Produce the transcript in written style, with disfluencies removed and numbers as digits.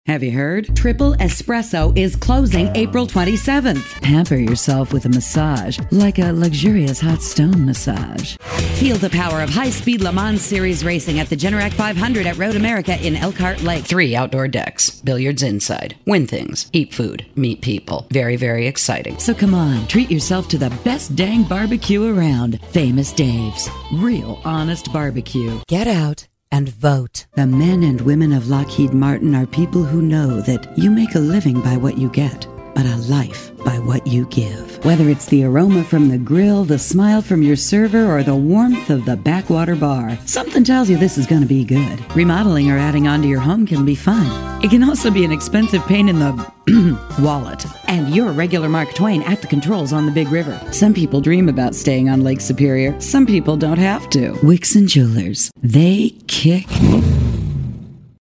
Have you heard? Triple Espresso is closing April 27th. Pamper yourself with a massage, like a luxurious hot stone massage. Feel the power of high-speed Le Mans Series racing at the Generac 500 at Road America in Elkhart Lake. 3 outdoor decks, billiards inside, win things, eat food, meet people. Very, very exciting. So come on, treat yourself to the best dang barbecue around. Famous Dave's. Real honest barbecue. Get out and vote. The men and women of Lockheed Martin are people who know that you make a living by what you get, but a life by what you give. Whether it's the aroma from the grill, the smile from your server, or the warmth of the backwater bar, something tells you this is going to be good. Remodeling or adding on to your home can be fun. It can also be an expensive pain in the wallet. And you're regular Mark Twain at the controls on the Big River. Some people dream about staying on Lake Superior. Some people don't have to. Wixon Jewelers. They kick